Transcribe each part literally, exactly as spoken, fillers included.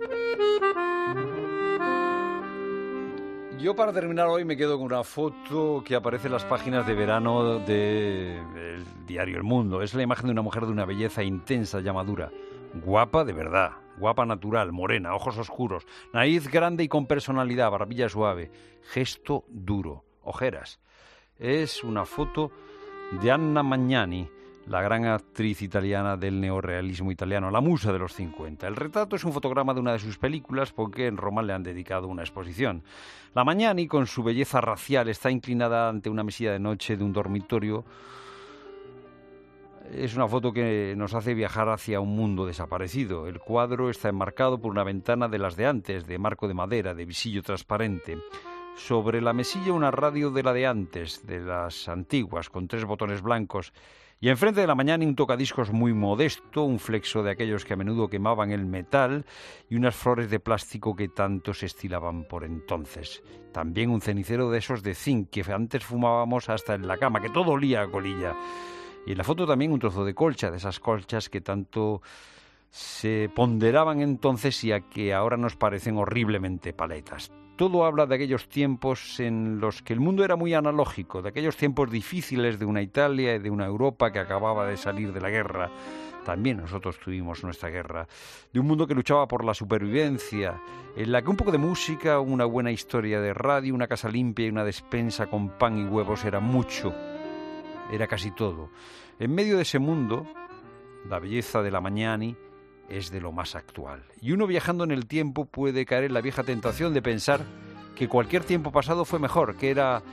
Yo para terminar hoy me quedo con una foto que aparece en las páginas de verano del diario El Mundo. Es la imagen de una mujer de una belleza intensa, llamadura. Guapa de verdad, guapa natural, morena, ojos oscuros, nariz grande y con personalidad, barbilla suave, gesto duro, ojeras. Es una foto de Anna Magnani, la gran actriz italiana del neorrealismo italiano, la musa de los cincuenta. El retrato es un fotograma de una de sus películas porque en Roma le han dedicado una exposición. La Magnani, con su belleza racial, está inclinada ante una mesilla de noche de un dormitorio. Es una foto que nos hace viajar hacia un mundo desaparecido. El cuadro está enmarcado por una ventana de las de antes, de marco de madera, de visillo transparente. Sobre la mesilla una radio de la de antes, de las antiguas, con tres botones blancos. Y enfrente de la Magnani un tocadiscos muy modesto, un flexo de aquellos que a menudo quemaban el metal y unas flores de plástico que tanto se estilaban por entonces. También un cenicero de esos de zinc que antes fumábamos hasta en la cama, que todo olía a colilla. Y en la foto también un trozo de colcha, de esas colchas que tanto se ponderaban entonces y a que ahora nos parecen horriblemente paletas. Todo habla de aquellos tiempos en los que el mundo era muy analógico, de aquellos tiempos difíciles de una Italia y de una Europa que acababa de salir de la guerra. También nosotros tuvimos nuestra guerra. De un mundo que luchaba por la supervivencia, en la que un poco de música, una buena historia de radio, una casa limpia y una despensa con pan y huevos era mucho, era casi todo. En medio de ese mundo, la belleza de la Magnani es de lo más actual. Y uno viajando en el tiempo puede caer en la vieja tentación de pensar que cualquier tiempo pasado fue mejor, que era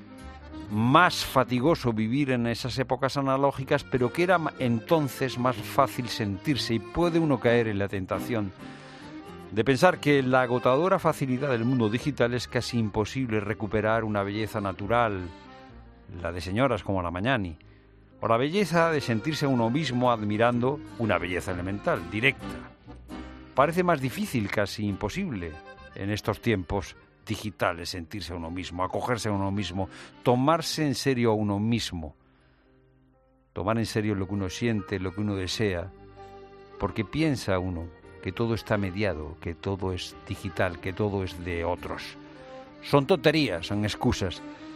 más fatigoso vivir en esas épocas analógicas, pero que era entonces más fácil sentirse, y puede uno caer en la tentación de pensar que en la agotadora facilidad del mundo digital es casi imposible recuperar una belleza natural, la de señoras como la Magnani, o la belleza de sentirse uno mismo admirando una belleza elemental, directa. Parece más difícil, casi imposible, en estos tiempos digitales sentirse a uno mismo, acogerse a uno mismo, tomarse en serio a uno mismo, tomar en serio lo que uno siente, lo que uno desea, porque piensa uno que todo está mediado, que todo es digital, que todo es de otros. Son tonterías, son excusas.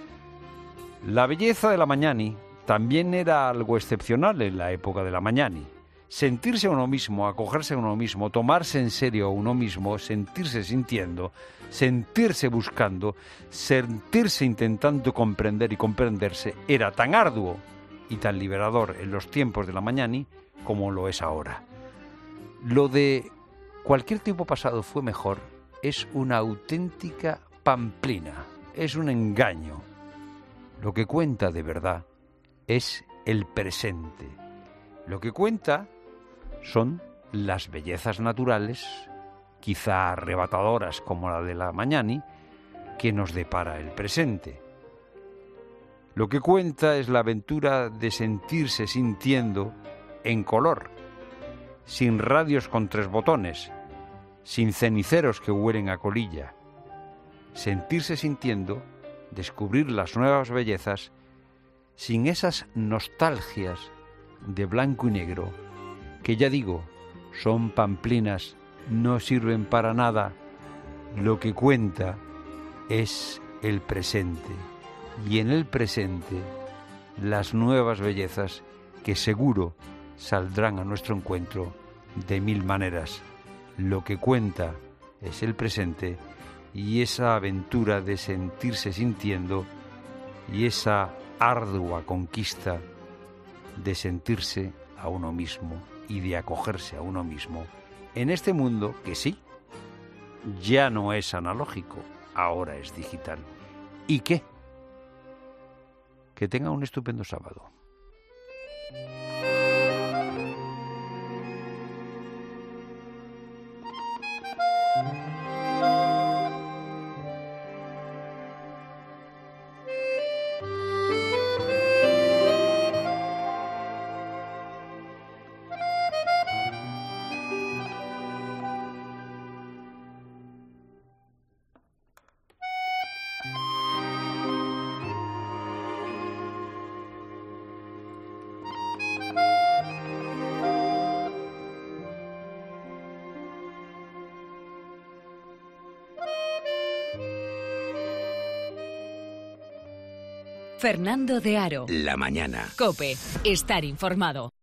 La belleza de la Magnani también era algo excepcional en la época de la Magnani. Sentirse a uno mismo, acogerse a uno mismo, tomarse en serio a uno mismo, sentirse sintiendo, sentirse buscando, sentirse intentando comprender y comprenderse, era tan arduo y tan liberador en los tiempos de la Magnani como lo es ahora. Lo de cualquier tiempo pasado fue mejor es una auténtica pamplina, es un engaño. Lo que cuenta de verdad es el presente. Lo que cuenta son las bellezas naturales, quizá arrebatadoras como la de la Magnani, que nos depara el presente. Lo que cuenta es la aventura de sentirse sintiendo en color, sin radios con tres botones, sin ceniceros que huelen a colilla. Sentirse sintiendo, descubrir las nuevas bellezas, sin esas nostalgias de blanco y negro, que ya digo, son pamplinas, no sirven para nada. Lo que cuenta es el presente, y en el presente las nuevas bellezas que seguro saldrán a nuestro encuentro de mil maneras. Lo que cuenta es el presente y esa aventura de sentirse sintiendo y esa ardua conquista de sentirse a uno mismo y de acogerse a uno mismo en este mundo que sí, ya no es analógico, ahora es digital. ¿Y qué? Que tenga un estupendo sábado. Fernando de Aro. La mañana. COPE. Estar informado.